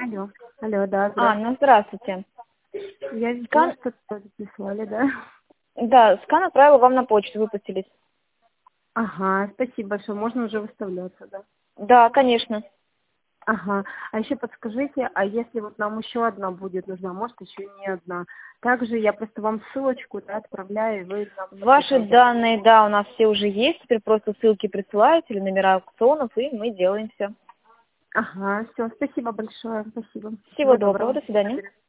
Алло. Алло, да, Ну здравствуйте. здравствуйте. Я видела, Скан, что тоже прислали, да? да, скан отправила вам на почту, выпустились. Ага, спасибо большое. Можно уже выставляться, да? Да, конечно. Ага. А еще подскажите, а если вот нам еще одна будет нужна, может еще не одна? Также я просто вам ссылочку, да, отправляю, и вы нам Ваши подписываете. данные, да, у нас все уже есть, теперь просто ссылки присылаете или номера аукционов, и мы делаем все. Ага, все, спасибо большое, спасибо. Всего Всего доброго, доброго. до свидания.